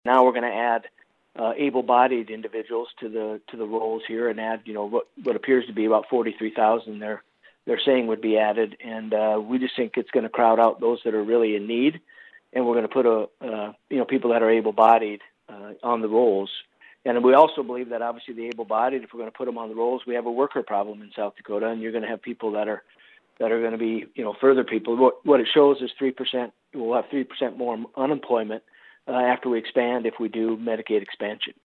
Now we're going to add able-bodied individuals to the roles here, and add what appears to be about 43,000. They're saying would be added, and we just think it's going to crowd out those that are really in need, and we're going to put people that are able-bodied on the roles. And we also believe that obviously the able-bodied, if we're going to put them on the roles, we have a worker problem in South Dakota, and you're going to have people that are going to be further people. What it shows is 3%. We'll have 3% more unemployment after we expand if we do Medicaid expansion.